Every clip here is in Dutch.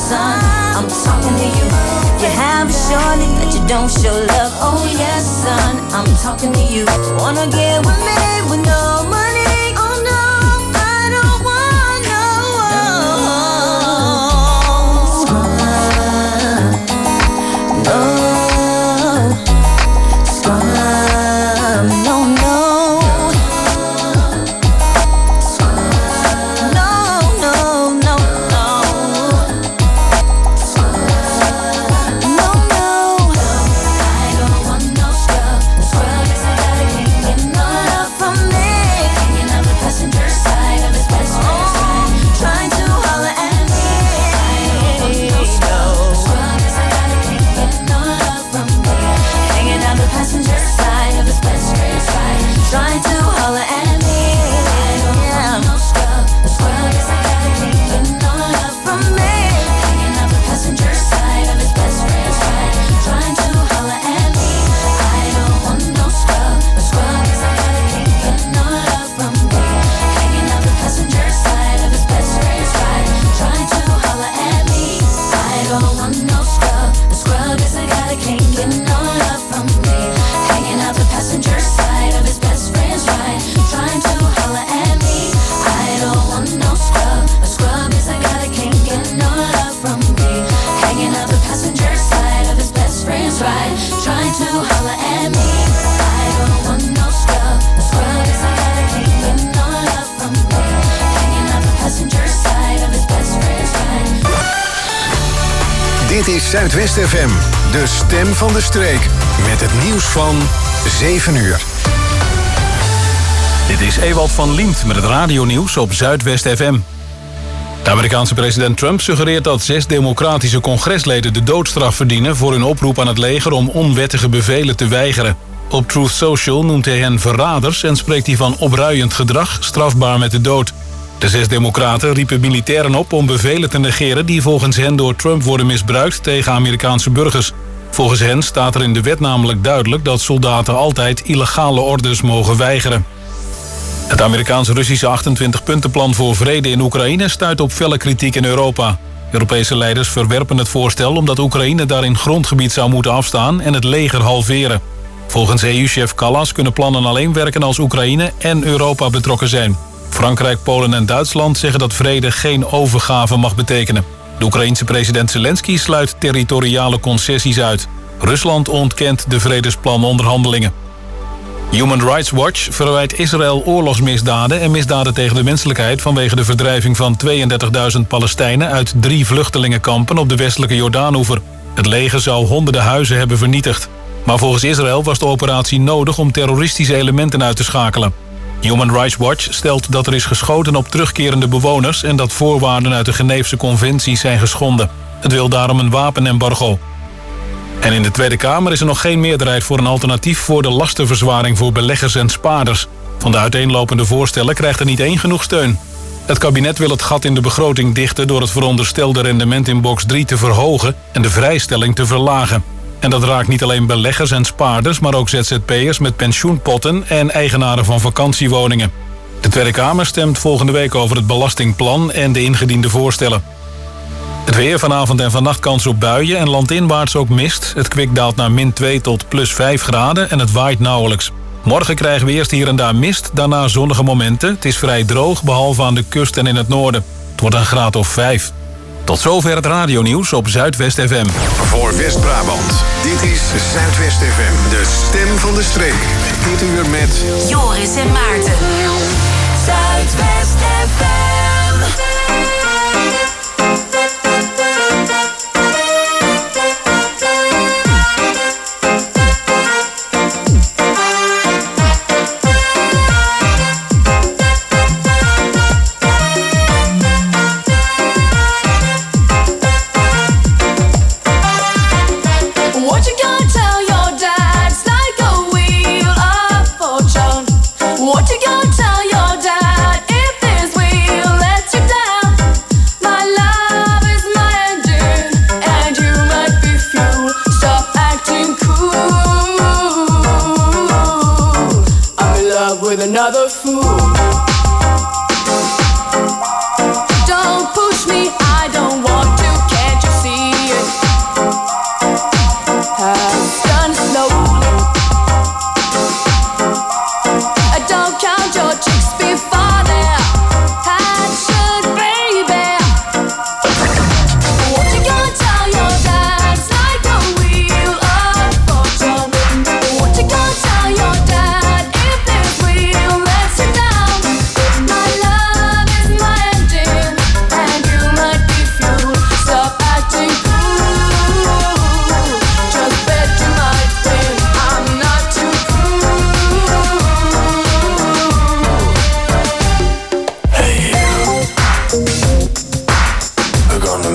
son, I'm talking to you. If you have a shorty that you don't show love, oh yes, son, I'm talking to you. Wanna get with me with no money? Oh no, I don't want no scrub. No scrub. No, no. Trying to holler at me. I don't want no scrub. The scrub is I gotta can't get no love from me. Hanging out the passenger side of his best friend's ride. Trying to holler at me. I don't want no scrub. The scrub is I gotta can't get no love from me. Hanging out the passenger side of his best friend's ride. Trying to holler at me. I don't want no scrub. The scrub is I gotta can't get no love from me. Hanging out the passenger side of his best friend's right, trying to holler at me. I don't want no scrub. A scrub is I gotta can't get no love from me. Hanging out the passenger side of his best friend's right, trying to holler at me. I don't want no scrub. A scrub is I gotta can't get no love from me. Hanging out the passenger side of his best friend's right. Dit is Zuidwest FM, de stem van de streek. Met het nieuws van 7 uur. Dit is Ewald van Liemt met het radionieuws op Zuidwest FM. De Amerikaanse president Trump suggereert dat 6 democratische congresleden de doodstraf verdienen voor hun oproep aan het leger om onwettige bevelen te weigeren. Op Truth Social noemt hij hen verraders en spreekt hij van opruiend gedrag, strafbaar met de dood. De 6 democraten riepen militairen op om bevelen te negeren die volgens hen door Trump worden misbruikt tegen Amerikaanse burgers. Volgens hen staat er in de wet namelijk duidelijk dat soldaten altijd illegale orders mogen weigeren. Het Amerikaans-Russische 28-puntenplan voor vrede in Oekraïne stuit op felle kritiek in Europa. Europese leiders verwerpen het voorstel omdat Oekraïne daarin grondgebied zou moeten afstaan en het leger halveren. Volgens EU-chef Kallas kunnen plannen alleen werken als Oekraïne en Europa betrokken zijn. Frankrijk, Polen en Duitsland zeggen dat vrede geen overgave mag betekenen. De Oekraïense president Zelensky sluit territoriale concessies uit. Rusland ontkent de vredesplanonderhandelingen. Human Rights Watch verwijt Israël oorlogsmisdaden en misdaden tegen de menselijkheid vanwege de verdrijving van 32.000 Palestijnen uit 3 vluchtelingenkampen op de westelijke Jordaanoever. Het leger zou honderden huizen hebben vernietigd. Maar volgens Israël was de operatie nodig om terroristische elementen uit te schakelen. Human Rights Watch stelt dat er is geschoten op terugkerende bewoners en dat voorwaarden uit de Geneefse conventies zijn geschonden. Het wil daarom een wapenembargo. En in de Tweede Kamer is er nog geen meerderheid voor een alternatief voor de lastenverzwaring voor beleggers en spaarders. Van de uiteenlopende voorstellen krijgt er niet één genoeg steun. Het kabinet wil het gat in de begroting dichten door het veronderstelde rendement in box 3 te verhogen en de vrijstelling te verlagen. En dat raakt niet alleen beleggers en spaarders, maar ook ZZP'ers met pensioenpotten en eigenaren van vakantiewoningen. De Tweede Kamer stemt volgende week over het belastingplan en de ingediende voorstellen. Het weer, vanavond en vannacht kans op buien en landinwaarts ook mist. Het kwik daalt naar -2 tot +5 graden en het waait nauwelijks. Morgen krijgen we eerst hier en daar mist, daarna zonnige momenten. Het is vrij droog, behalve aan de kust en in het noorden. Het wordt een graad of 5. Tot zover het radionieuws op Zuidwest FM. Voor West-Brabant, dit is Zuidwest FM, de stem van de streek. Dit uur met Joris en Maarten. Zuidwest FM. What you gonna tell your dad if there's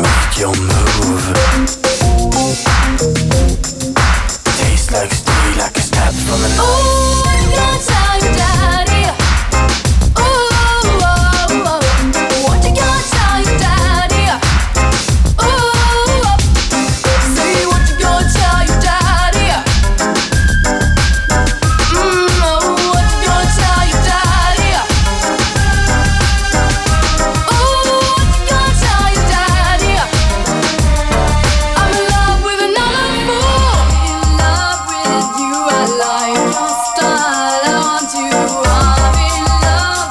make your move. Tastes like steel, like a snap from an Ooh, I can't tell you, daddy. Ooh, what you gonna tell you, daddy? Ooh, say what you gonna tell you, daddy? What you gonna tell you, daddy? Ooh, what you gonna tell you, daddy? I'm in love with another fool. In love with you, I like your style. I want you. I'm in love.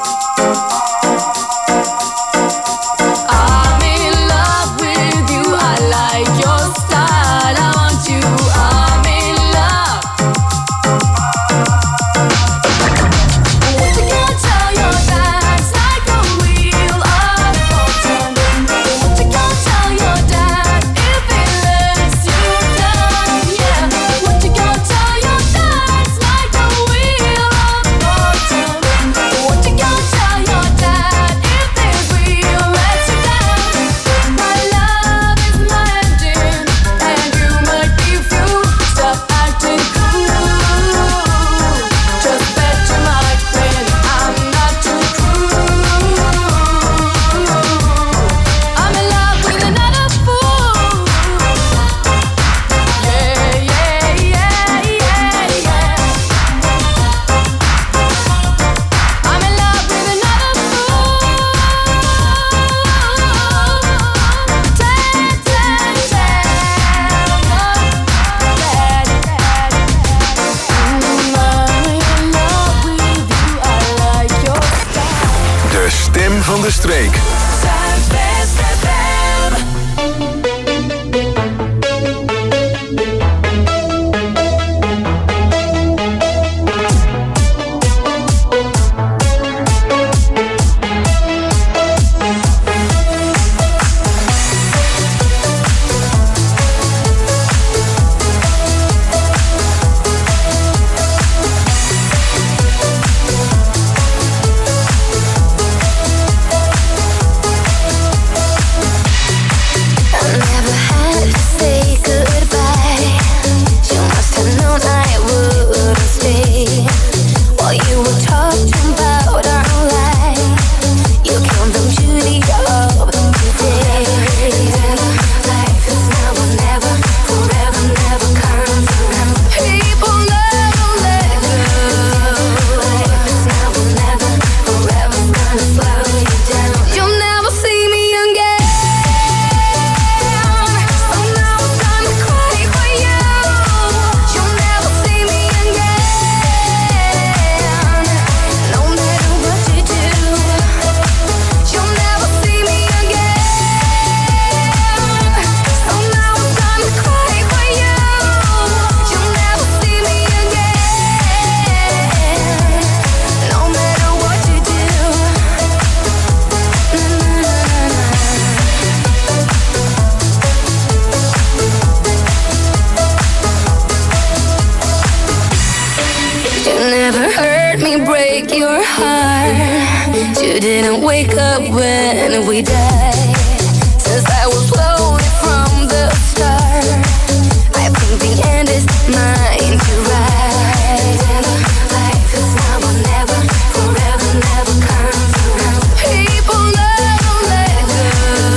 I'm in love with you. I like your style. I want you. I'm in love. What you gonna tell your dad? It's like a wheel of fortune. What you gonna tell your dad if he lets you down? Yeah. What you gonna tell your dad? It's like a wheel of fortune. What you gonna tell your dad if this wheel lets you down? My love is my engine, and you might be through. Stop acting cool. Just bet you might win. I'm not too cruel. I'm in love with another fool. Yeah, yeah, yeah, yeah, yeah. I'm in love with another fool. De stem van de streek. Zuidwest FM. You didn't wake up when we died. Since I was loaded from the start, I think the end is mine to ride. Life is now or never, forever never comes around. People don't let go.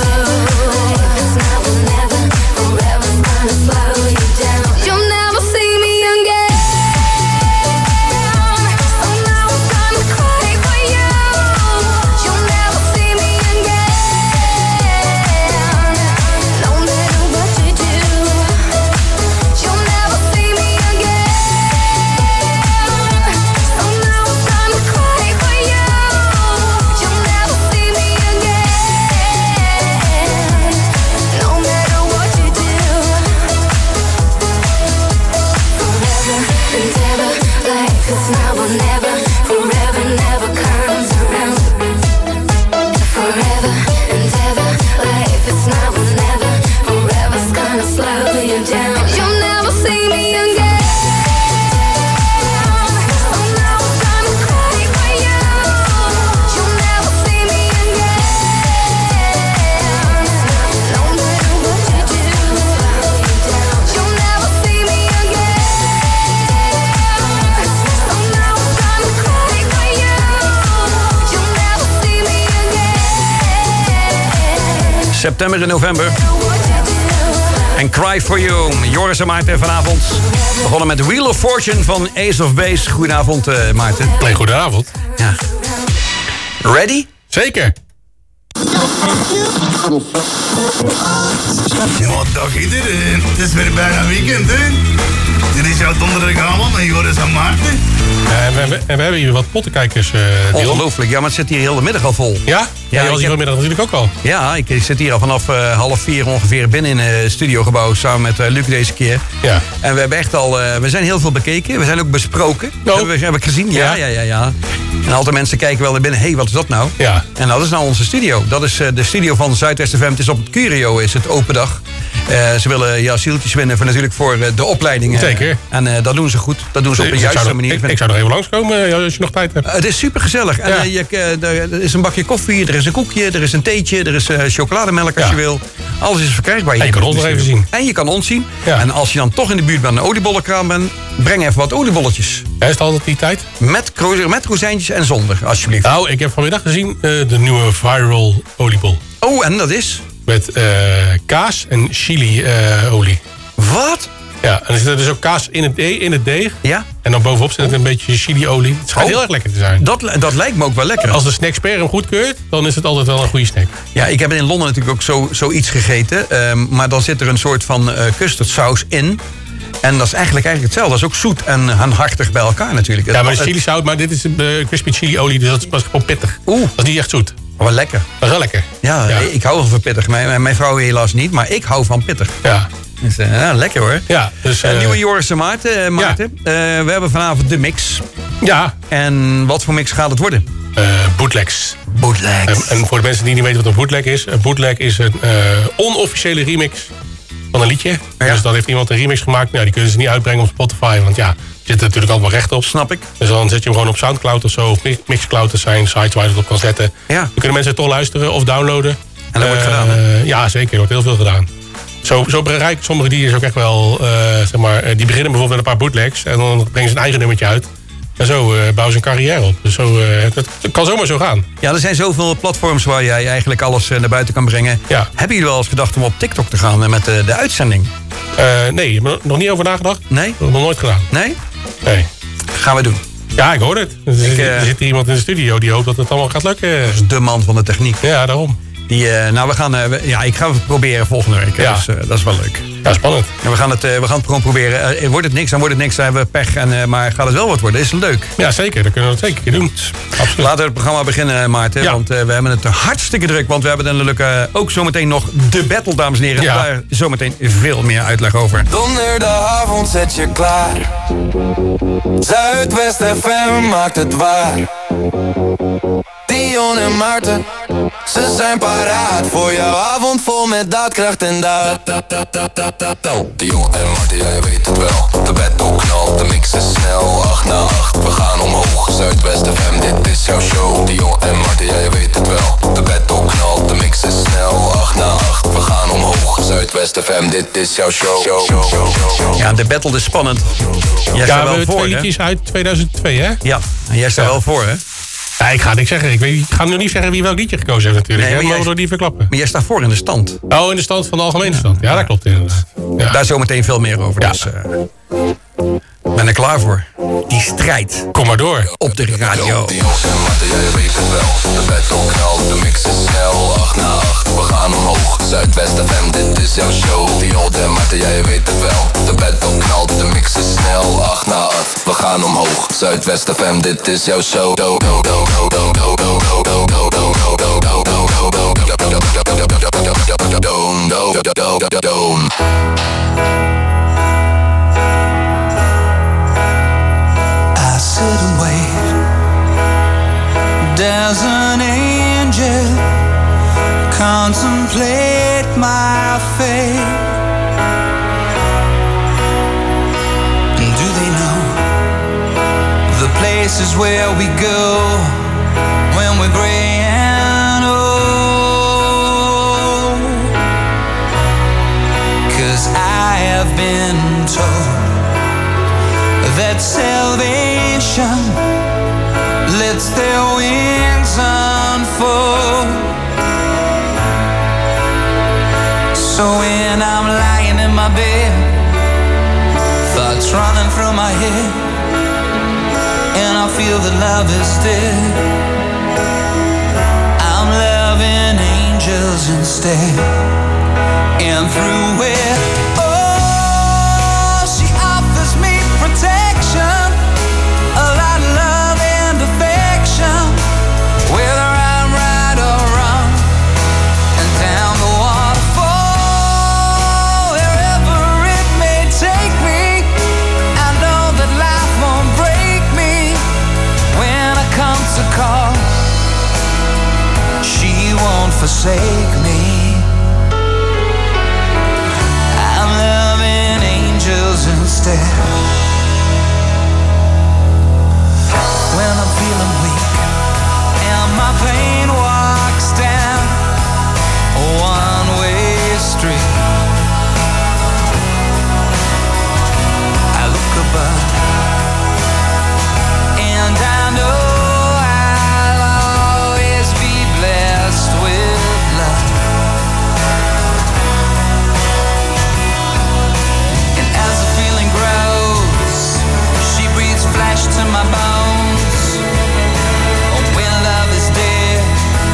Life is now or never, forever's gonna slow you down. You'll never see me again. So now I'm gonna cry for you. You'll never see me again. september en november. En Cry For You. Joris en Maarten vanavond. We begonnen met Wheel of Fortune van Ace of Base. Goedenavond, Maarten. Nee, goedenavond. Ja. Ready? Zeker. Ja, dag iedereen. Het is weer bijna weekend, hè? Dit is jouw donderdagavond met Joris en Maarten. En we hebben hier wat pottenkijkers. Ongelooflijk. Ja, maar het zit hier heel de middag al vol. Ja? Ja, je was hier vanmiddag natuurlijk ook al. Ja, ik zit hier al vanaf 3:30 ongeveer binnen in het studiogebouw samen met Luc deze keer. Ja. En we hebben echt al, we zijn heel veel bekeken. We zijn ook besproken. Oh. Heb ik gezien? Ja. En altijd mensen kijken wel naar binnen. Hé, wat is dat nou? Ja. En dat is nou onze studio. Dat is de studio van Zuidwest FM. Het is op het Curio, is het open dag. Ze willen zieltjes winnen voor de opleidingen. Zeker. En dat doen ze goed. Dat doen ze op de juiste manier. Ik zou nog even langskomen als je nog tijd hebt. Het is super gezellig. Ja. En er is een bakje koffie, er is een koekje, er is een theetje, er is chocolademelk als je wil. Alles is verkrijgbaar. En je kan ons nog even zien. En je kan ons zien. Ja. En als je dan toch in de buurt bij een oliebollenkraam bent, breng even wat oliebolletjes. Is het altijd die tijd? Met rozijntjes en zonder, alsjeblieft. Nou, ik heb vanmiddag gezien de nieuwe viral oliebol. Oh, en dat is? Met kaas en chili-olie. Wat? Ja, en er zit dus ook kaas in het deeg. Ja? En dan bovenop zit een beetje chili-olie. Het schijnt heel erg lekker te zijn. Dat lijkt me ook wel lekker. Als de snackspert hem goedkeurt, dan is het altijd wel een goede snack. Ja, ik heb in Londen natuurlijk ook zoiets gegeten. Maar dan zit er een soort van custardsaus in. En dat is eigenlijk hetzelfde. Dat is ook zoet en hartig bij elkaar natuurlijk. Ja, maar chili zout, maar dit is crispy chili-olie, dus dat is gewoon pittig. Oeh. Dat is niet echt zoet. Wel lekker. Dat is wel lekker. Ja, ik hou wel van pittig. Mijn vrouw helaas niet, maar ik hou van pittig. Ja. Dus, lekker hoor. Ja, dus, nieuwe Joris en Maarten. We hebben vanavond de mix. Ja. En wat voor mix gaat het worden? Bootlegs. Bootlegs. En voor de mensen die niet weten wat een bootleg is. Een bootleg is een onofficiële remix van een liedje. Ja. Dus dan heeft iemand een remix gemaakt. Nou, die kunnen ze niet uitbrengen op Spotify. Want ja, er zit natuurlijk allemaal recht op. Snap ik. Dus dan zet je hem gewoon op Soundcloud of zo. Of Mixcloud. Dat zijn sites waar je het op kan zetten. Ja. Dan kunnen mensen toch luisteren of downloaden. En dat wordt gedaan. Ja, zeker. Er wordt heel veel gedaan. Zo bereiken sommige DJ's ook echt wel, die beginnen bijvoorbeeld met een paar bootlegs. En dan brengen ze een eigen nummertje uit. En zo bouwen ze een carrière op. Dus het kan zomaar zo gaan. Ja, er zijn zoveel platforms waar jij eigenlijk alles naar buiten kan brengen. Ja. Hebben jullie wel eens gedacht om op TikTok te gaan met de uitzending? Nee, je hebt er nog niet over nagedacht? Nee? Nog nooit gedaan. Nee? Nee. Gaan we doen. Ja, ik hoor het. Er zit hier iemand in de studio die hoopt dat het allemaal gaat lukken. Dat is de man van de techniek. Ja, daarom. Ik ga het proberen volgende week. Ja. Dus dat is wel leuk. Ja, spannend. En we gaan het gewoon proberen. Wordt het niks, dan wordt het niks. Dan hebben we pech. Maar gaat het wel wat worden? Is het leuk? Ja, zeker. Dat kunnen we het zeker doen. Absoluut. Laten we het programma beginnen, Maarten. Ja. Want we hebben het hartstikke druk. Want we hebben dan natuurlijk ook zometeen nog de battle, dames en heren. Ja. Daar zometeen veel meer uitleg over. Donderdagavond zet je klaar. Zuidwest FM maakt het waar. Dion en Maarten, ze zijn paraat voor jouw avond vol met daadkracht en daad. Dion en Maarten, ja, je weet het wel. De battle knalt, de mix is snel. 8 na 8, we gaan omhoog. Zuidwest FM, dit is jouw show. Dion en Maarten, ja, je weet het wel. De battle knalt, de mix is snel. 8 na 8, we gaan omhoog. Zuidwest FM, dit is jouw show. Ja, de battle is spannend. Jij staat Ja, we wel hebben voor, 2 hè? liedjes uit 2002, hè? Ja, en jij staat wel voor, hè? Ja, ik ga niks zeggen. Ik ga nu niet zeggen wie welk liedje gekozen heeft natuurlijk. Nee, Nee, maar mogen jij- we niet verklappen. Maar jij staat voor in de stand. Oh, in de stand van de algemene stand. Ja, dat klopt inderdaad. Ja. Daar zometeen veel meer over. Ja. Dus ik ben er klaar voor. Die strijd Kom maar door. op de radio. Dion en Maarten, ja, je weet het wel. De battle knalt, de mix is snel. 8 na 8, we gaan omhoog. Zuidwest FM, dit is jouw show. Dion en Maarten, ja, je weet het wel. De battle knalt, de mix is snel. 8 na 8, we gaan omhoog. Zuidwest FM, dit is jouw show. I sit and wait. There's an angel, contemplate my fate. And do they know the places where we go when we're gray and old? 'Cause I have been told that salvation lets their wings unfold. So when I'm lying in my bed, thoughts running through my head, and I feel that love is dead, I'm loving angels instead. And through it, oh, she offers me protection, a lot of love and affection, whether I'm right or wrong, and down the waterfall, wherever it may take me, I know that life won't break me when I come to call. She won't forsake me. I'm loving angels instead. When I'm feeling weak and my pain walks down a one-way street, I look above and I know I'll always be blessed with love. And as the feeling grows, she breathes flesh to my bones. Oh, when love is dead,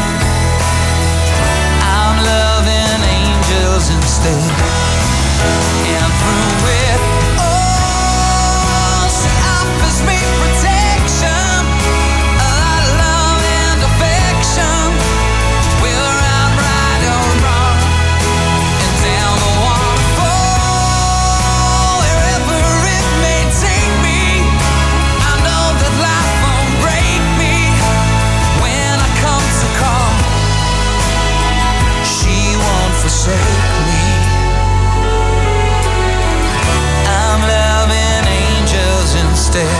I'm loving angels instead. And through it, oh, she offers me protection, a lot of love and affection, whether I'm right or wrong, and down the waterfall, wherever it may take me, I know that life won't break me when I come to call. She won't forsake me. I'm loving angels instead.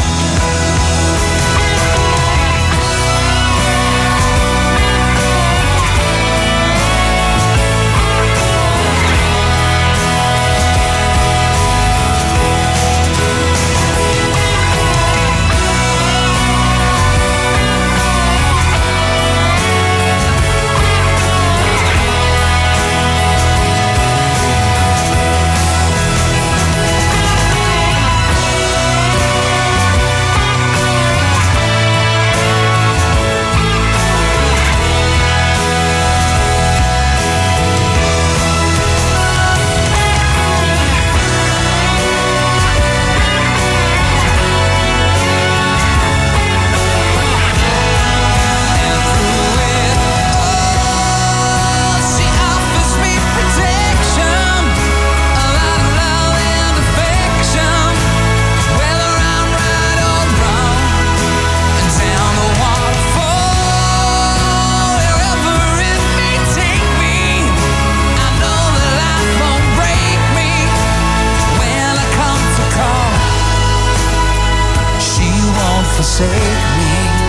She offers me protection, a lot of love and affection, whether I'm right or wrong, and down the waterfall, wherever it may take me, I know that life won't break me when I come to call. She won't forsake me.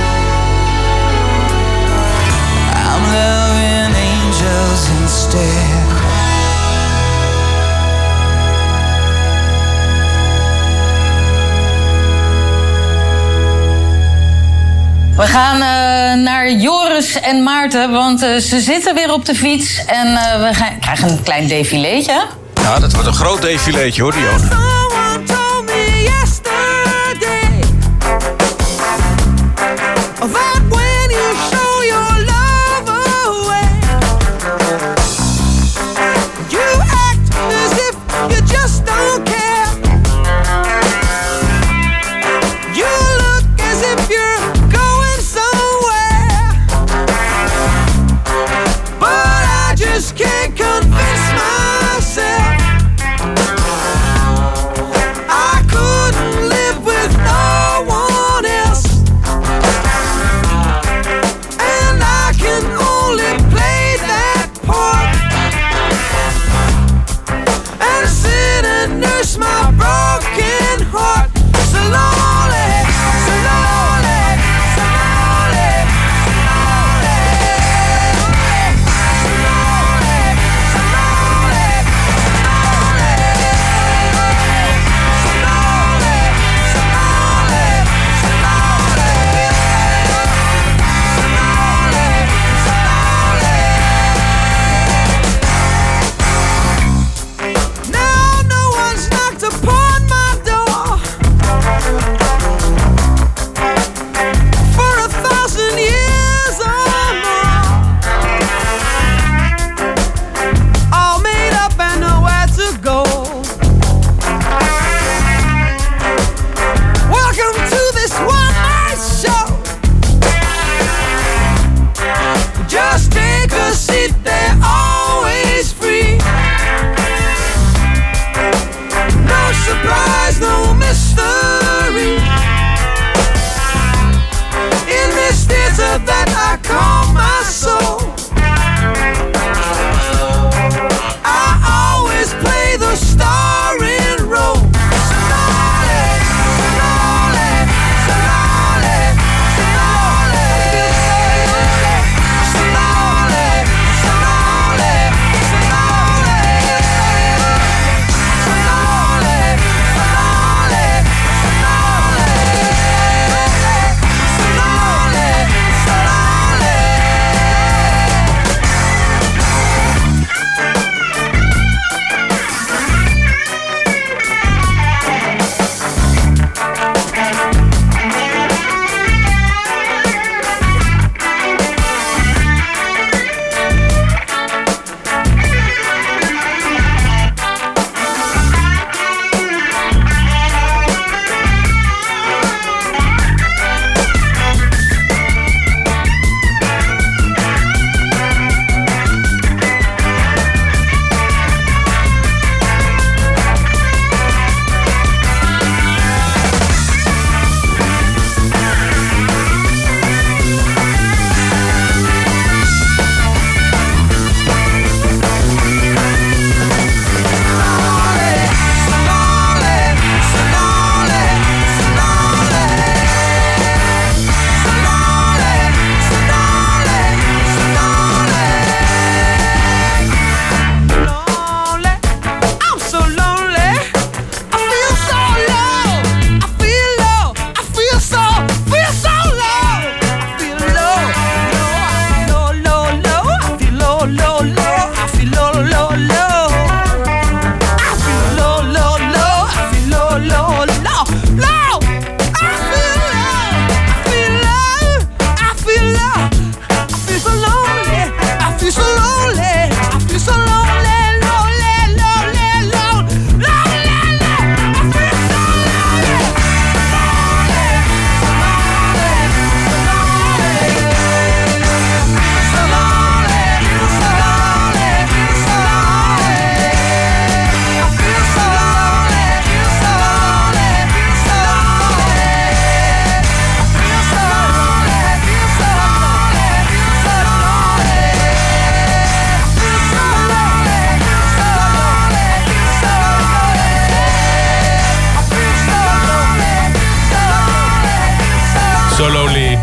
I'm loving angels instead. We gaan naar Joris en Maarten, want ze zitten weer op de fiets. En we krijgen een klein défileetje. Ja, dat wordt een groot défileetje hoor, Dion. Someone told me yesterday that when you show your love away, you act as if you just don't care. You look as if you're going somewhere, but I just can't convince myself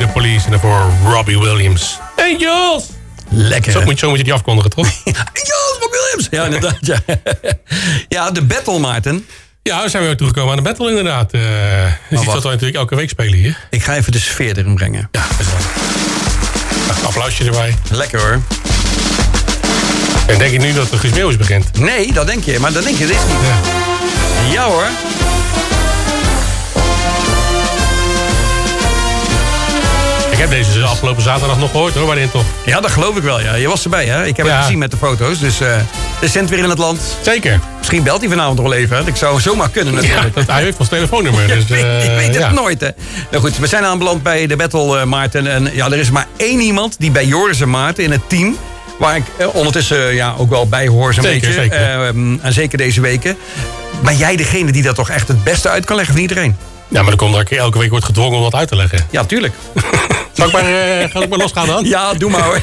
The Police en daarvoor Robbie Williams. Angels! Lekker. Zo moet je die afkondigen, toch? Angels, Robbie Williams! Ja, inderdaad, ja. Ja, de battle, Maarten. Ja, daar zijn we weer toegekomen aan de battle inderdaad. Dat is iets wat we natuurlijk elke week spelen hier. Ik ga even de sfeer erin brengen. Ja, dat is wel. Een applausje erbij. Lekker hoor. En denk je nu dat de Guus Meeuwis begint? Nee, dat denk je. Maar dat denk je, dit is niet. Ja hoor. Ik heb deze afgelopen zaterdag nog gehoord hoor, bij de Intocht. Ja, dat geloof ik wel. Ja. Je was erbij, hè? Ik heb het gezien met de foto's. Dus de cent weer in het land. Zeker. Misschien belt hij vanavond nog wel even. Hè? Ik zou zomaar kunnen natuurlijk. Ja, hij heeft ons telefoonnummer. Dus, je weet het nooit, hè? Nou goed, we zijn aanbeland bij de battle, Maarten. En ja, er is maar één iemand die bij Joris en Maarten in het team... waar ik ondertussen ook wel bij hoor zo'n beetje. Zeker. En zeker deze weken. Ben jij degene die dat toch echt het beste uit kan leggen van iedereen? Ja, maar dan komt dat ik elke week wordt gedwongen om wat uit te leggen. Ja, tuurlijk. Zal ik maar losgaan dan? Ja, doe maar hoor.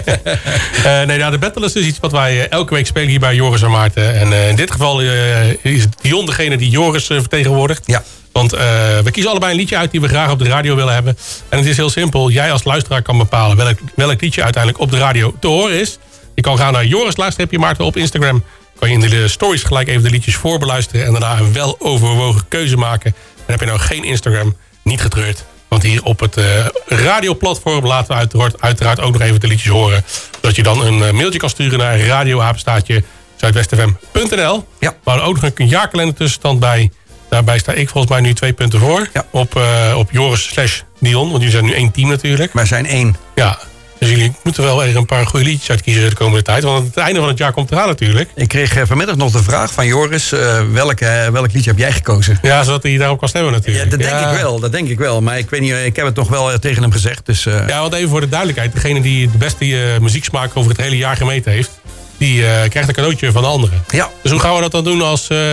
De battle is dus iets wat wij elke week spelen hier bij Joris en Maarten. En in dit geval is Dion degene die Joris vertegenwoordigt. Ja. Want we kiezen allebei een liedje uit die we graag op de radio willen hebben. En het is heel simpel. Jij als luisteraar kan bepalen welk liedje uiteindelijk op de radio te horen is. Je kan gaan naar Joris_Maarten op Instagram. Kan je in de stories gelijk even de liedjes voorbeluisteren. En daarna een weloverwogen keuze maken. En heb je nou geen Instagram, niet getreurd. Want hier op het radioplatform laten we uiteraard ook nog even de liedjes horen. Zodat je dan een mailtje kan sturen naar radioapenstaartje zuidwestfm.nl. Ja. We houden ook nog een jaarkalender tussenstand bij. Daarbij sta ik volgens mij nu 2 punten voor. Ja. Op Joris/Dion. Want jullie zijn nu 1 team natuurlijk. Wij zijn 1. Ja. Dus jullie moeten wel weer een paar goede liedjes uitkiezen de komende tijd. Want het einde van het jaar komt eraan natuurlijk. Ik kreeg vanmiddag nog de vraag van Joris. Welk liedje heb jij gekozen? Ja, zodat hij daarop kan stemmen natuurlijk. Ja, dat denk ik wel. Maar ik weet niet, ik heb het nog wel tegen hem gezegd. Dus, Ja, want even voor de duidelijkheid. Degene die de beste muzieksmaak over het hele jaar gemeten heeft... die krijgt een cadeautje van de anderen. Ja. Dus hoe gaan we dat dan doen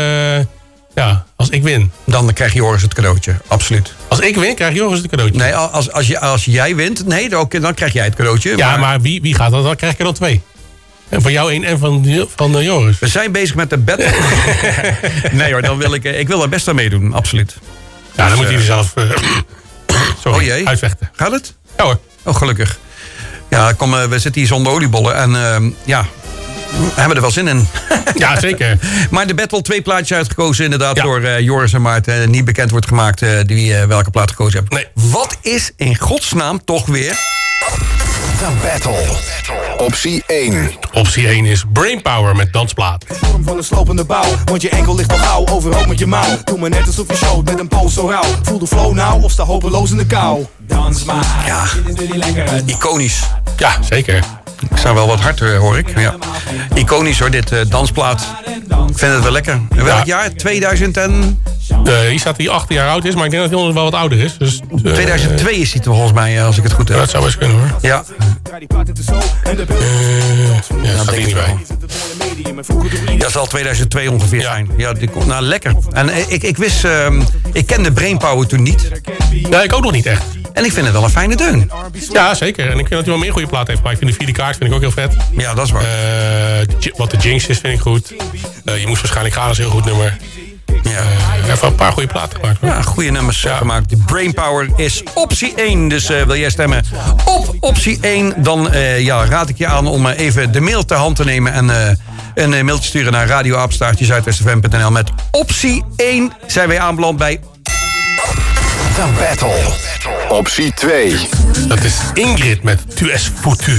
als ik win? Dan krijg je Joris het cadeautje, absoluut. Als ik win, krijg Joris het cadeautje? Nee, als jij wint, nee, dan krijg jij het cadeautje. Ja, maar wie gaat dat? Dan krijg ik er dan 2. En van jou 1 en van Joris. We zijn bezig met de battle. Nee hoor, dan wil ik wil er best aan meedoen, absoluut. Ja, dan moet jullie zelf uitvechten. Gaat het? Ja hoor. Oh, gelukkig. Ja, kom, we zitten hier zonder oliebollen en we hebben er wel zin in. Ja, zeker. Maar de battle 2 plaatjes uitgekozen inderdaad door Joris en Maarten. Niet bekend wordt gemaakt welke plaat gekozen hebben. Nee. Wat is in godsnaam toch weer... The Battle. Optie 1. Optie 1 is Brainpower met Dansplaat. Vorm van een slopende bouw, want je enkel ligt al gauw overhoop met je mouw. Doe maar net alsof je showt met een poos zo rauw. Voel de flow nou of sta hopeloos in de kou. Dans maar, ja, iconisch. Ja, zeker. Ik sta wel wat hard, hoor ik. Ja. Iconisch hoor, dit dansplaat. Ik vind het wel lekker. In welk jaar? 2000 en... Hier staat hij 18 jaar oud is, maar ik denk dat hij nog wel wat ouder is. Dus, 2002 is hij volgens mij, als ik het goed heb. Ja, dat zou best kunnen hoor. Ja. Ja, dat denk ik bij. Dat zal 2002 ongeveer zijn. Ja, nou, lekker. En ik wist, ik kende Brainpower toen niet. Ja, ik ook nog niet echt. En ik vind het wel een fijne deun. Ja, zeker. En ik vind dat hij wel meer goede platen heeft. Maar ik vind de vierde kaart vind ik ook heel vet. Ja, dat is waar. Wat de Jinx is, vind ik goed. Je moest waarschijnlijk gaan, is een heel goed nummer. Ja. Hij heeft wel een paar goede platen gemaakt. Hoor. Ja, goede nummers gemaakt. De Brainpower is optie 1. Dus wil jij stemmen op optie 1... dan raad ik je aan om even de mail ter hand te nemen... en een mailtje sturen naar radioapenstaartje-zuidwestfm.nl. Met optie 1 zijn wij aanbeland bij... The Battle. Optie 2. Dat is Ingrid met Tu es foutu.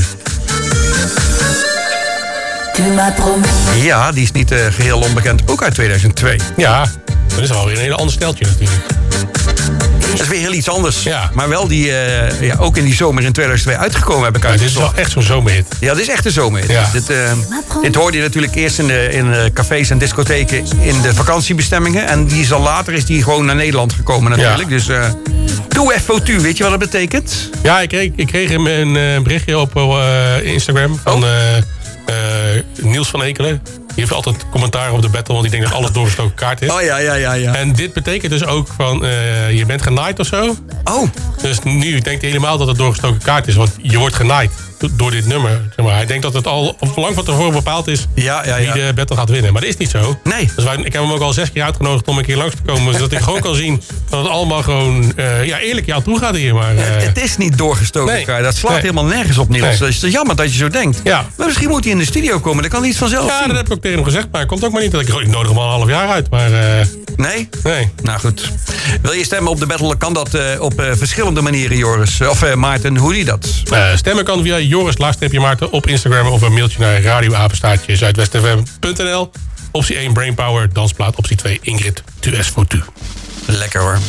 Ja, die is niet geheel onbekend. Ook uit 2002. Ja, dat is alweer een hele ander steltje natuurlijk. Dat is weer heel iets anders. Ja. Maar wel die ook in die zomer in 2002 uitgekomen heb ik uit. Dit is wel echt zo'n zomerhit. Ja, dit is echt een zomerhit. Ja. Dit hoorde je natuurlijk eerst in cafés en discotheken in de vakantiebestemmingen. En die is al later gewoon naar Nederland gekomen natuurlijk. Ja. Dus doe FO2, weet je wat dat betekent? Ja, ik kreeg een berichtje op Instagram van Niels van Ekelen. Die heeft altijd commentaar op de battle, want die denkt dat alles doorgestoken kaart is. Oh ja. En dit betekent dus ook van, je bent genaaid of zo. Oh. Dus nu denkt hij helemaal dat het doorgestoken kaart is, want je wordt genaaid. door dit nummer. Zeg maar. Hij denkt dat het al lang van tevoren bepaald is wie de battle gaat winnen. Maar dat is niet zo. Nee. Dus ik heb hem ook al 6 keer uitgenodigd om een keer langs te komen. Zodat ik gewoon kan zien dat het allemaal gewoon eerlijk aan toe gaat hier. Maar, het is niet doorgestoken elkaar. Dat slaat helemaal nergens op, Niels. Nee. Dus het is jammer dat je zo denkt. Ja. Maar misschien moet hij in de studio komen. Dan kan hij iets vanzelf zien. Dat heb ik ook tegen hem gezegd. Maar hij komt ook maar niet. Ik nodig hem al een half jaar uit. Maar, Nee? Nee. Nou goed. Wil je stemmen op de battle? Kan dat op verschillende manieren, Joris. Of Maarten, hoe doe je dat? Stemmen kan via Joris-Maarten op Instagram of een mailtje naar radioapenstaartje-zuidwestfm.nl. Optie 1 Brainpower, dansplaat. Optie 2 Ingrid, tu es foutu. Lekker hoor.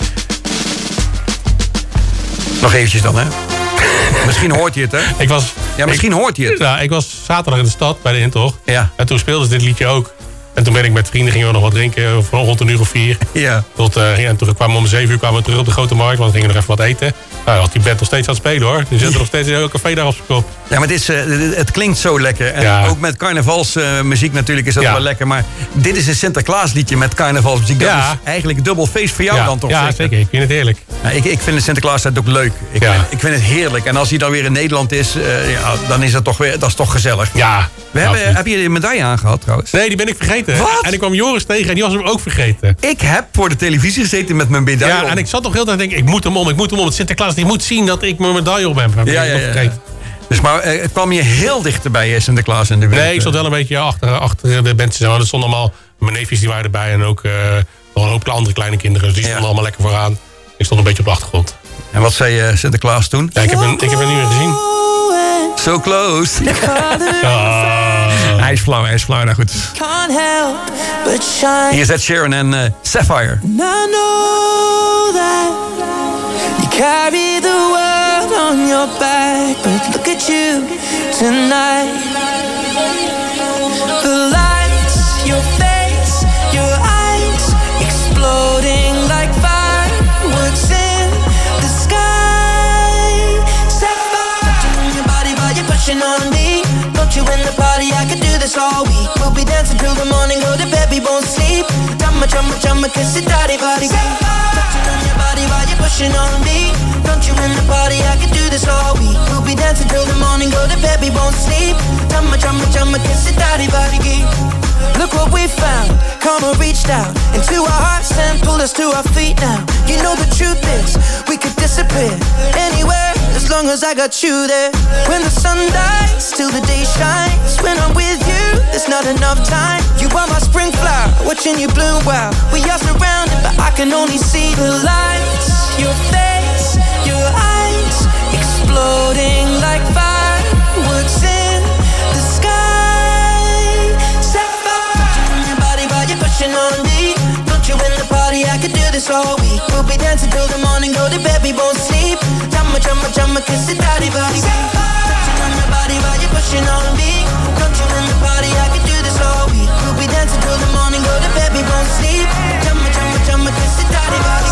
Nog eventjes dan, hè? Misschien hoort hij het, hè? Misschien hoort hij het. Ja, ik was zaterdag in de stad bij de Intocht. Ja. En toen speelden ze dit liedje ook. En toen ben ik met vrienden, gingen we nog wat drinken, rond een uur of 4. Ja. En toen kwamen we om 7 uur terug op de Grote Markt, want we gingen nog even wat eten. Nou, had die band nog steeds aan het spelen hoor. Die zetten nog steeds een heel café daar op zijn kop. Ja, maar het klinkt zo lekker. En ook met carnavalsmuziek natuurlijk is dat wel lekker. Maar dit is een Sinterklaasliedje met carnavalsmuziek. Dat is eigenlijk een dubbel feest voor jou dan toch? Ja, zeker. Ik vind het heerlijk. Nou, ik vind de Sinterklaas ook leuk. Ik vind het heerlijk. En als hij dan weer in Nederland is, dan is dat toch weer, dat is toch gezellig. Ja. Heb je de medaille aangehad trouwens? Nee, die ben ik vergeten. Wat? En ik kwam Joris tegen en die was hem ook vergeten. Ik heb voor de televisie gezeten met mijn medaille Ja, en ik zat nog heel de tijd te denken, ik moet hem om. Het Sinterklaas, die moet zien dat ik mijn medaille op heb. Ja. Dus maar kwam je heel dichterbij Sinterklaas in de buurt? Nee, ik zat wel een beetje achter de mensen. Er stonden allemaal, mijn neefjes die waren erbij en ook nog een hoop andere kleine kinderen. Dus die stonden allemaal lekker vooraan. Ik stond een beetje op de achtergrond. En wat zei Sinterklaas toen? Ja, ik heb hem niet meer gezien. So close. Hij is flauw, nou goed. Can't help but shine. Hier is Ed Sheeran en Sapphire. And I know that you carry the world on your back, but look at you tonight. The lights, your face, your eyes, exploding like fireworks in the sky. Sapphire, touching your body while you're pushing on me. Don't you in the party? I could do this all week. We'll be dancing till the morning, go to bed, we won't sleep. Chumma, kiss it, daddy, body. Touching on your body while you're pushing on me. Don't you in the party? I could do this all week. We'll be dancing till the morning, go to bed, we won't sleep. Chumma, kiss it, daddy, body. Look what we found. Karma reached out into our hearts and pulled us to our feet now. You know the truth is, we could disappear anywhere as long as I got you there. When the sun dies, till the day shines. When I'm with you, there's not enough time. You are my spring flower, watching you bloom wild. We are surrounded, but I can only see the lights. Your face, your eyes, exploding like fireworks in the sky. Sapphire, touching your body while you're pushing on me. Don't you in the party? I could do this all week. We'll be dancing till the morning, go to bed, we won't sleep. Chumma, kiss it, daddy, body. Touching on your body while you're pushing on me. Don't you in the party? I could do this all week. We'll be dancing till the morning, go to bed, we won't sleep. Chumma, kiss it, daddy, body.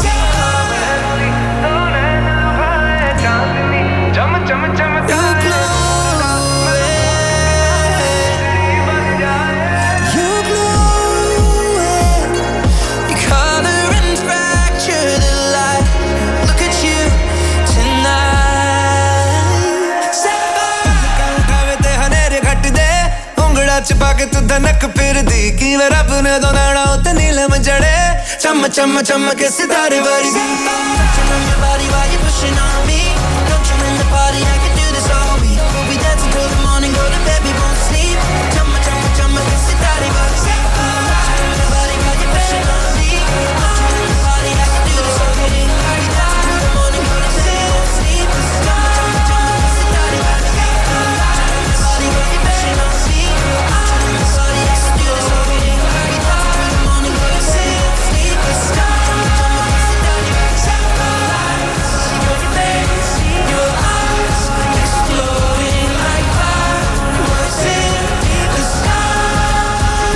छुपा के तू धनक फिर दी की वे रब ने दोनाना उते नीलम जड़े चम के सितारे वर्गी Touching on your body while you're pushing on me. Don't you in the party? I could do this all week. We'll be dancing till the morning, go to bed, we won't sleep. Chumma, kiss it, daddy, body. Touching on your body while you're pushing on me. Don't you in the party? I could do this all week. We'll be dancing till the morning, go to bed, we won't sleep. Chumma, kiss it, daddy, body. Touching on your body while you're pushing on me. Don't you in the party? I could do this all week. We'll be dancing till the morning, go to bed, we won't sleep. Chumma, kiss it, daddy, body. Your face, your eyes, exploding like fireworks in the sky.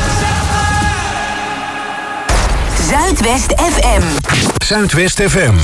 Zuidwest FM. Zuidwest FM.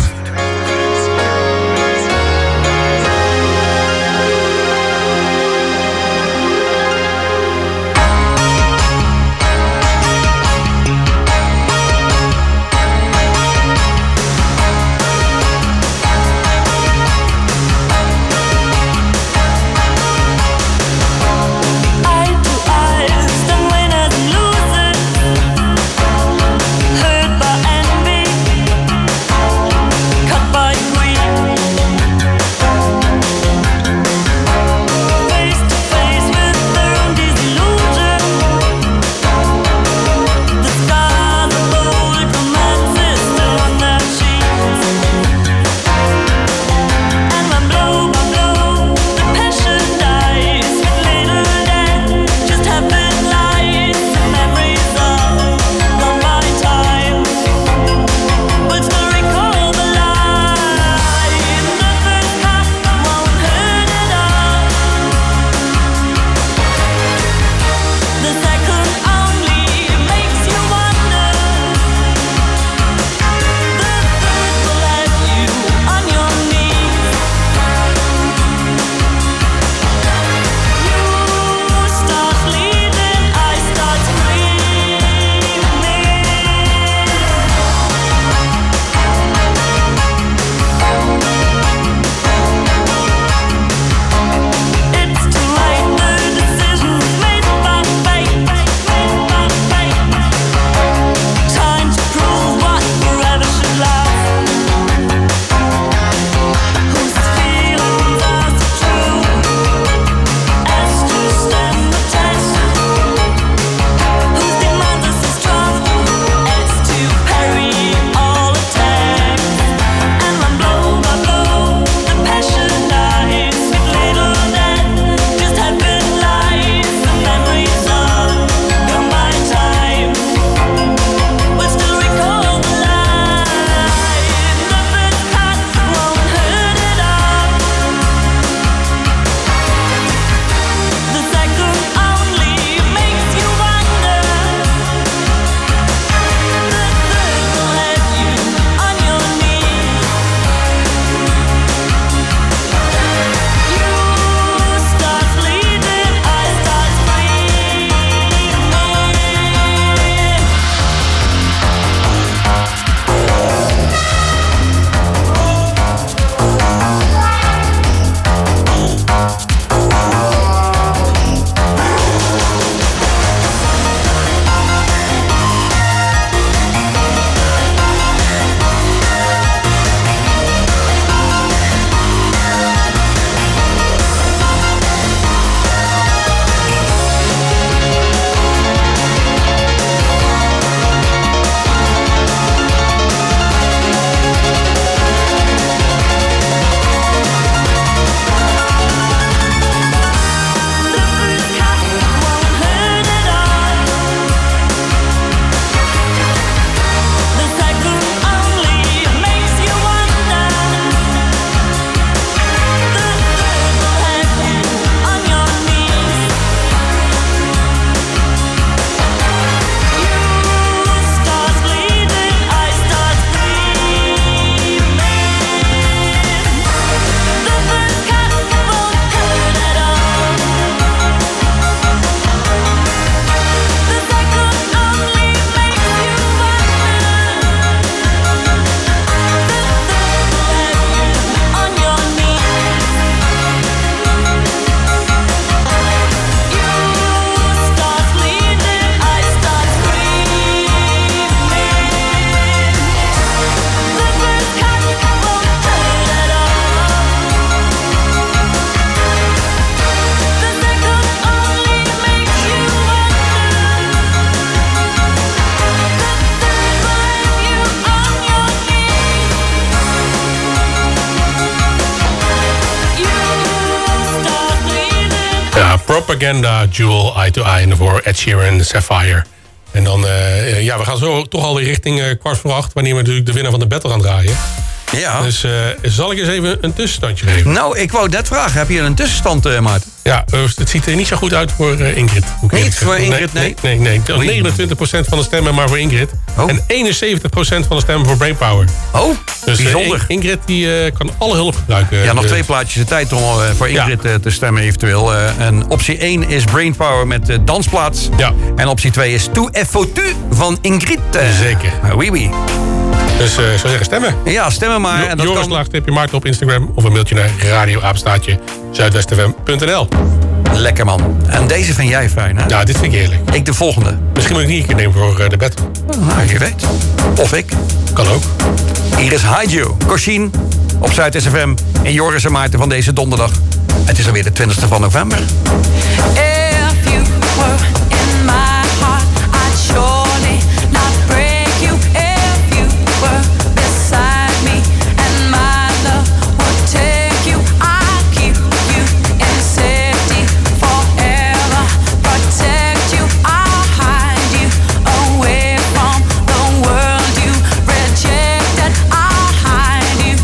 Propaganda, Jewel, Eye to Eye. En daarvoor Ed Sheeran, Sapphire. En dan, we gaan zo toch alweer richting 7:15... wanneer we natuurlijk de winnaar van de battle gaan draaien. Ja. Dus zal ik eens even een tussenstandje geven? Nou, ik wou net vragen. Heb je een tussenstand, Maarten? Ja, het ziet er niet zo goed uit voor Ingrid. Niet voor Ingrid, nee? Nee. 29% van de stemmen maar voor Ingrid. Oh. En 71% van de stemmen voor Brainpower. Oh, dus bijzonder. Ingrid die kan alle hulp gebruiken. Ja, nog 2 plaatjes de tijd om voor Ingrid te stemmen eventueel. En optie 1 is Brainpower met Dansplaats. Ja. En optie 2 is Tout est foutu van Ingrid. Zeker. Oui. Dus zou zeggen stemmen. Ja, stemmen maar. En dat Joris Maarten op Instagram of een mailtje naar radioapenstaatje zuidwestfm.nl. Lekker man. En deze vind jij fijn, hè? Ja, dit vind ik heerlijk. Ik de volgende. Misschien moet ik niet een keer nemen voor de battle. Nou, je weet. Of ik. Kan ook. Hier is Haijo, Korsien op Zuid SFM en Joris en Maarten van deze donderdag. Het is alweer de 20e van november. If you were in my heart, I'd surely not break you. If you were beside me and my love would take you, I'd keep you in safety forever, protect you, I'll hide you away from the world you rejected, I'll hide you.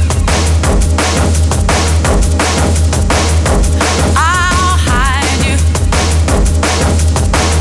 I'll hide you.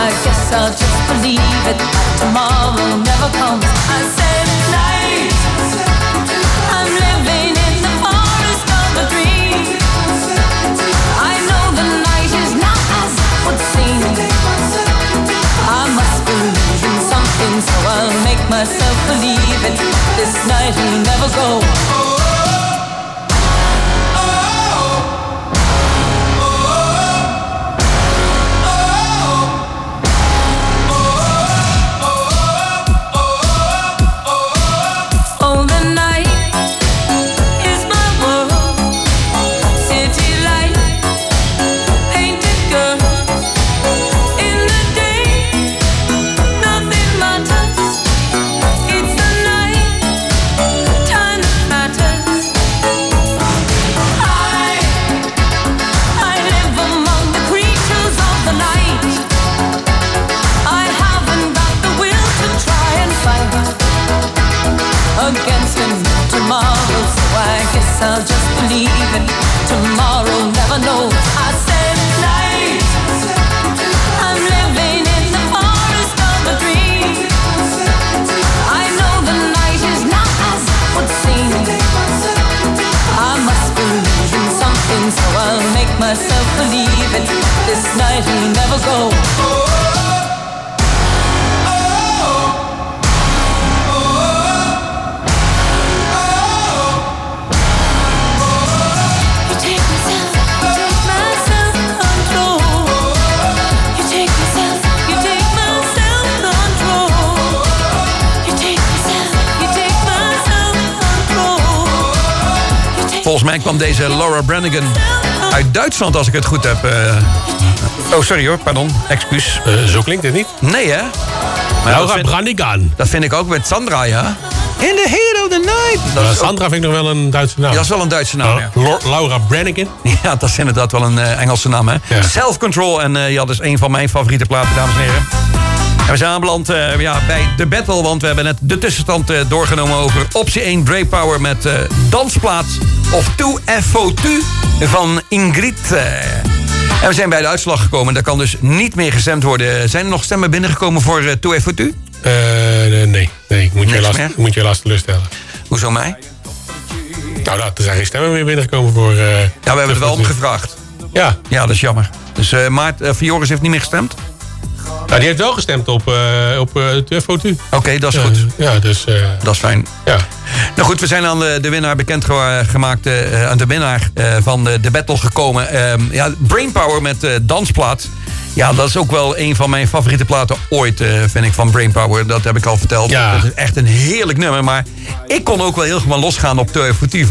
guess I'll just believe it. Tomorrow never comes. I said night. I'm living in the forest of a dream. I know the night is not as it would seem. I must believe in something, so I'll make myself believe it. This night will never go. I'll just believe it. Tomorrow never knows. I said night. I'm living in the forest of a dream. I know the night is not as it would seem. I must believe in something, so I'll make myself believe it. This night will never go. Volgens mij kwam deze Laura Branigan uit Duitsland, als ik het goed heb. Oh, sorry hoor, pardon. Excuus. Zo klinkt het niet. Nee, hè? Maar Laura Branigan. Dat vind ik ook met Sandra, ja. In the heat of the night. Sandra vind ik nog wel een Duitse naam. Ja, dat is wel een Duitse naam, ja. Laura Branigan. Ja, dat is inderdaad wel een Engelse naam, hè. Ja. Self-Control. En ja, dat is een van mijn favoriete platen, dames en heren. En we zijn aanbeland bij de battle, want we hebben net de tussenstand doorgenomen over optie 1 Dre Power met Dansplaats of 2FO2 van Ingrid. En we zijn bij de uitslag gekomen. Daar kan dus niet meer gestemd worden. Zijn er nog stemmen binnengekomen voor 2FO2? Nee, ik moet je helaas teleurstellen. Hoezo mij? Nou, er zijn geen stemmen meer binnengekomen voor... ja, we hebben het wel om gevraagd. Ja. Ja, dat is jammer. Dus Fioris heeft niet meer gestemd? Nou, die heeft wel gestemd op 2FO2. Oké, dat is goed. Ja, dus... dat is fijn. Ja. Nou goed, we zijn aan de winnaar bekendgemaakt. Aan de winnaar van de battle gekomen. Brainpower met Dansplaat. Ja, dat is ook wel een van mijn favoriete platen ooit, vind ik, van Brainpower. Dat heb ik al verteld. Ja. Dat is echt een heerlijk nummer. Maar ik kon ook wel heel gewoon losgaan op 2FO2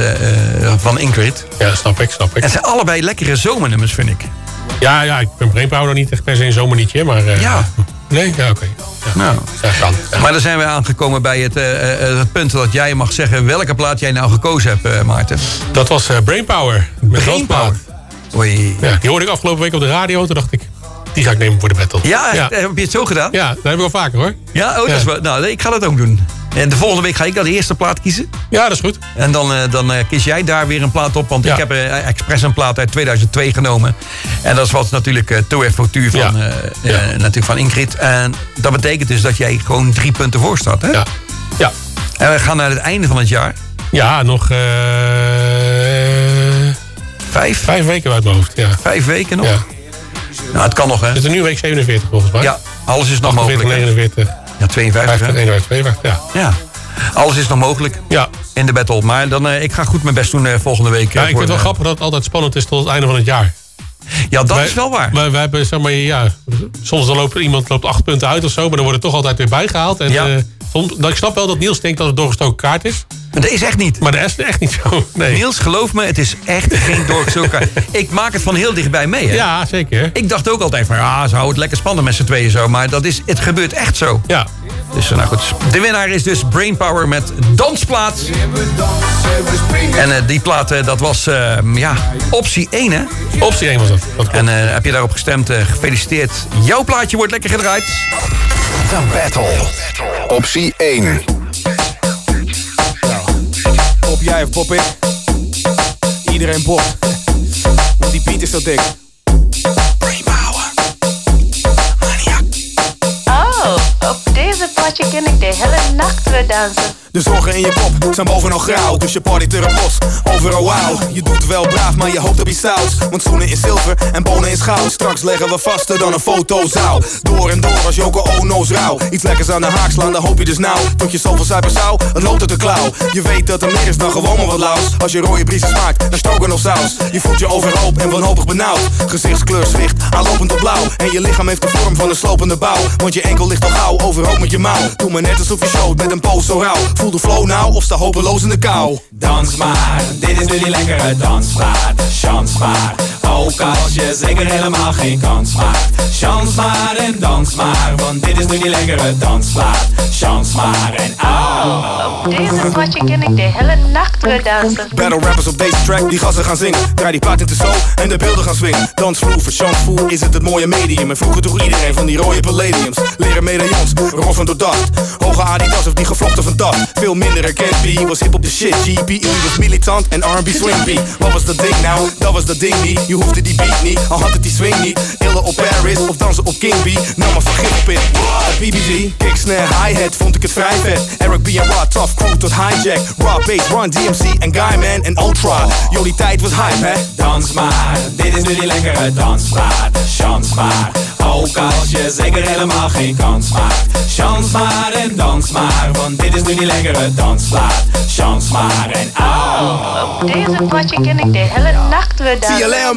van Ingrid. Ja, snap ik. En het zijn allebei lekkere zomernummers, vind ik. Ja, ik ben Brainpower niet echt per se een zomerliedje, maar... ja. Nee? Ja, oké. Ja. Nou. Ja. Maar dan zijn we aangekomen bij het punt dat jij mag zeggen welke plaat jij nou gekozen hebt, Maarten. Dat was Brainpower. Brainpower? Oei. Ja, die hoorde ik afgelopen week op de radio. Toen dacht ik, die ga ik nemen voor de battle. Ja, heb je het zo gedaan? Ja, dat heb ik wel vaker hoor. Ja, dat is wel, nou, ik ga dat ook doen. En de volgende week ga ik dan de eerste plaat kiezen. Ja, dat is goed. En dan kies jij daar weer een plaat op. Want ik heb expres een plaat uit 2002 genomen. En dat was natuurlijk 2FO2 natuurlijk van Ingrid. En dat betekent dus dat jij gewoon 3 punten voor staat, hè? Ja. En we gaan naar het einde van het jaar. Ja, nog... 5 weken uit mijn hoofd, ja. 5 weken nog? Ja. Nou, het kan nog, hè? Het is nu week 47 volgens mij. Ja, alles is nog 48, mogelijk. 49. Ja, 52. 51, 52, ja. Alles is nog mogelijk in de battle. Maar dan, ik ga goed mijn best doen volgende week. Ja, ik vind het wel grappig dat het altijd spannend is tot het einde van het jaar. Ja, dat is wel waar. Wij hebben, zeg maar, soms dan iemand loopt 8 punten uit of zo, maar dan wordt het toch altijd weer bijgehaald. En ik snap wel dat Niels denkt dat het doorgestoken kaart is. Maar dat is echt niet. Maar dat is echt niet zo. Nee. Niels, geloof me, het is echt geen doorgestoken kaart. Ik maak het van heel dichtbij mee, hè? Ja, zeker. Ik dacht ook altijd van, ze houden het lekker spannend met z'n tweeën zo. Maar het gebeurt echt zo. Ja. Dus nou goed. De winnaar is dus Brainpower met Dansplaat. En die plaat, dat was optie 1, hè? Optie 1 was dat. En heb je daarop gestemd? Gefeliciteerd. Jouw plaatje wordt lekker gedraaid. The Battle. Optie 1. Pop jij of pop ik? Iedereen popt. Want die beat is zo dik. Brainpower. Maniac. dansen. De zorgen in je kop zijn bovenal grauw, dus je partyt er een bos. Overal wauw, je doet wel braaf, maar je hoopt op iets stouts. Want schoenen is zilver en bonen is goud. Straks leggen we vaster dan een fotozaal. Door en door als Yoko Ono's rauw. Iets lekkers aan de haak slaan, dan hoop je dus nou. Tot je zoveel suiker zou, het loopt uit de klauw. Je weet dat er meer is dan gewoon maar wat laus. Als je rode briesen smaakt, dan stroken of saus. Je voelt je overhoop en wanhopig benauwd. Gezichtskleur zwicht, aanlopend op blauw. En je lichaam heeft de vorm van een slopende bouw. Want je enkel ligt al gauw, overhoop met je mouw. Doe maar net alsof je showt met een poos zo rauw. Voel de flow nou of sta hopeloos in de kou. Dans maar, dit is nu die lekkere dansplaat. Chance maar, ook als je zeker helemaal geen kans maakt. Chance maar en dans maar, want dit is nu die lekkere dansplaat. Chance maar en Op deze potje ken ik de hele nacht weer dansen. Battle rappers op deze track, die gassen gaan zingen. Draai die plaat in de show en de beelden gaan swingen. Dansvloer, voor chancevoer is het mooie medium. En vroeger droeg iedereen van die rode palladiums. Leren medaillons, roffen door dacht. Hoge Adidas of die gevlochten van dacht. Veel minder herkend, B was hip op de shit. GPE was militant en R&B swing beat. Wat was dat ding nou? Dat was dat ding niet. Je hoefde die beat niet, al had het die swing niet. Illen op Paris of dansen op King B. Nou maar vergif op in. BBG, kick, snare, hi-hat, vond ik het vrij vet. Eric B en Rod, tough crew tot hijack. Raw bass, Run DMC en Guyman en Ultra. Jullie tijd was hype, hè? dans maar, dit is nu die lekkere dansplaat. Chance maar, ook als je zeker helemaal geen kans maakt. Chance maar en dans maar, want dit is nu die lekkere dansplaat. Chance maar en Op deze potje ken ik de hele nacht weer dansen. TLM.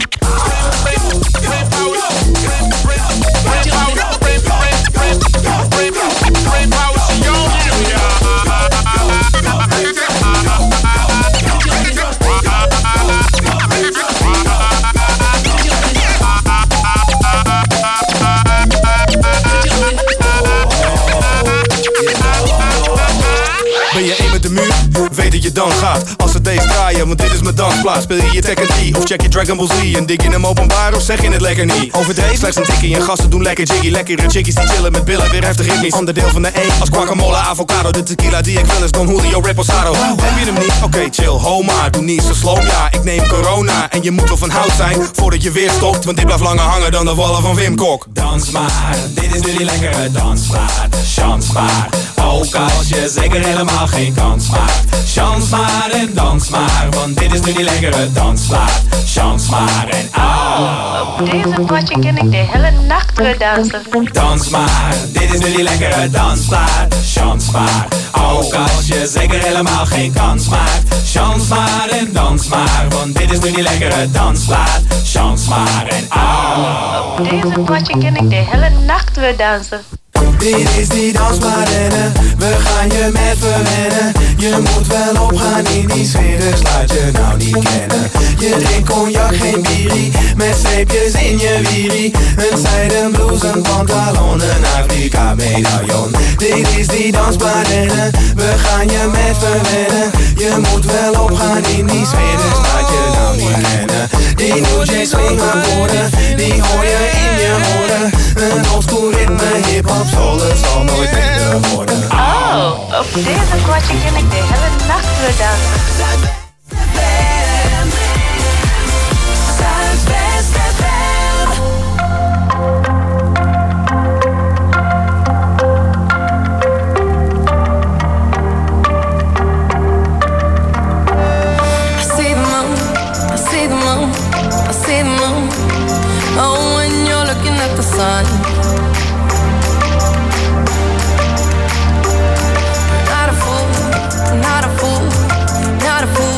Ben je één met de muur? Weet dat je dan gaat. Als ze deze draaien, want dit is mijn dansplaats. Speel je Tekken 3 of check je Dragon Ball Z? En dik je hem openbaar of zeg je het lekker niet? Overdreven, slechts een tikkie en gasten doen lekker jiggy. Lekkere chickies die chillen met billen, weer heftig ritmisch. Onderdeel van de E als guacamole, avocado. De tequila die ik wil is Don Julio Reposado. Heb je hem niet? Oké, chill, ho maar. Doe niet zo slow, ja, ik neem corona. En je moet wel van hout zijn, voordat je weer stopt. Want dit blijft langer hangen dan de wallen van Wim Kok. dans maar, dit is nu die lekkere dansplaat. Chance maar, ook als je zeker helemaal geen kans maakt. Chance maar en dans maar, want dit is nu die lekkere dansplaat. Chance maar en Op deze potje ken ik de hele nacht weer dansen. dans maar, dit is nu die lekkere dansplaat. Chance maar, ook als je zeker helemaal geen kans maakt. Chance maar en dans maar, want dit is nu die lekkere dansplaat. Chance maar en Op deze potje ken ik de hele nacht weer dansen. Dit is die dansmarenne, we gaan je met verwennen. Je moet wel opgaan in die sfeer, dus laat je nou niet kennen. Je drinkt cognac, geen bierie, met streepjes in je wierie. Een zijden blouse, een pantalon, een Afrika medaillon. Dit is die dansmarenne, we gaan je met verwennen. Je moet wel opgaan in die sfeer, dus laat je nou niet kennen. Die New J swing akkoorden, die hoor je in je woorden. Een oldschool ritme, hip-hop, soul, het zal nooit minder worden. Op deze potje ken ik de hele nacht weer dansen. Zuidwest FM. I see the moon, I see the moon, I see the moon. Oh, when you're looking at the sun. Not a fool, not a fool, not a fool.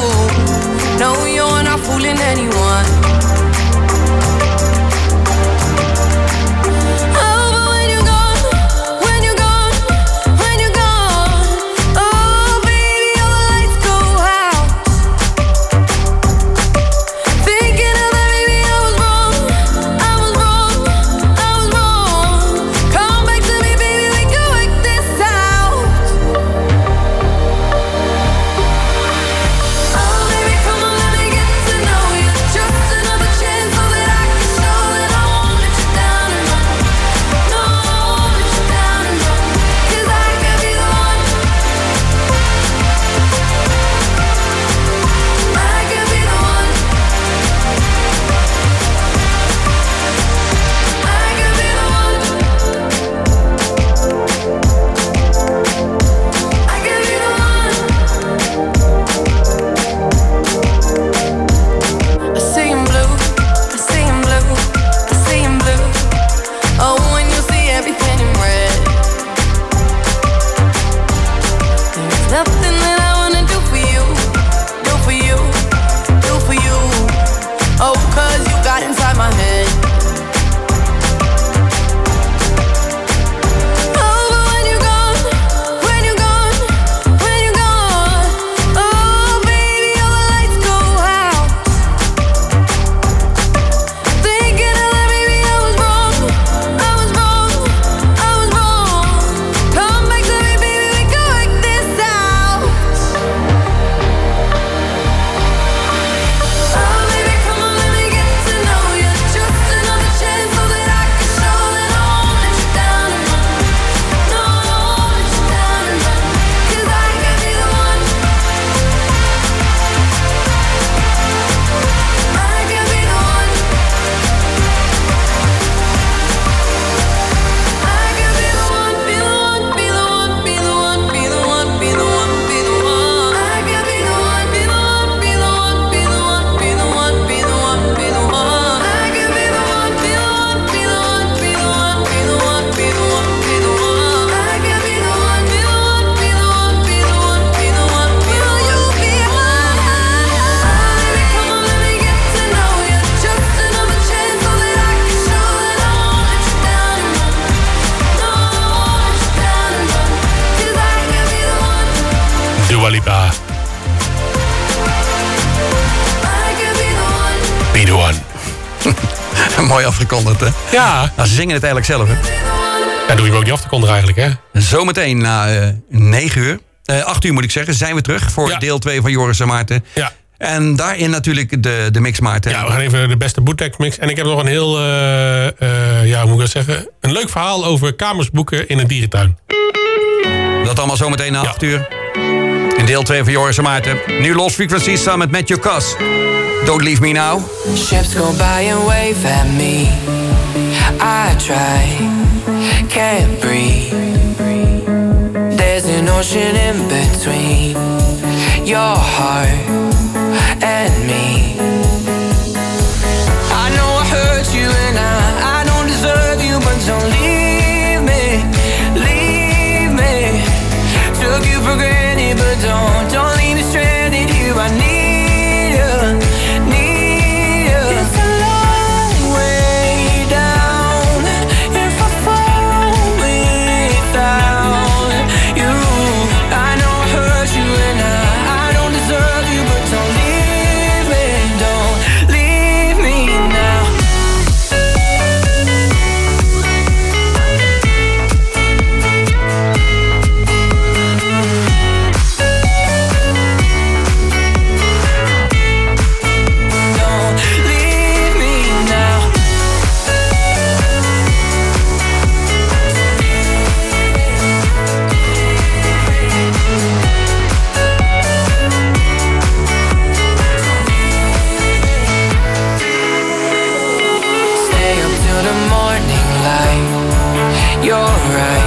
Dua Lipa. Be the one. Mooi afgekondigd, hè? Ja. Nou, ze zingen het eigenlijk zelf, hè? Ja, doe je ook niet af te kondigen eigenlijk, hè? Zometeen na 9 uur, 8 uur moet ik zeggen, zijn we terug voor deel 2 van Joris en Maarten. Ja. En daarin natuurlijk de mix, Maarten. Ja, we gaan even de beste bootleg mix. En ik heb nog een heel, hoe moet ik dat zeggen? Een leuk verhaal over kamers boeken in een dierentuin. Dat allemaal zometeen na 8 uur. In deel 2 van Joris en Maarten. Nu Lost Frequencies samen met Matthew Cass. Don't leave me now. Ships go by and wave at me. I try, can't breathe. There's an ocean in between your heart and me. I know I hurt you and I don't deserve you, but don't leave me, leave me. Took you for granted, but don't leave me stranded here. I need you, need you. It's a long way down if I fall without you. I know I hurt you and I don't deserve you, but don't leave me now. Don't leave me now. Stay up till the morning light. You're right.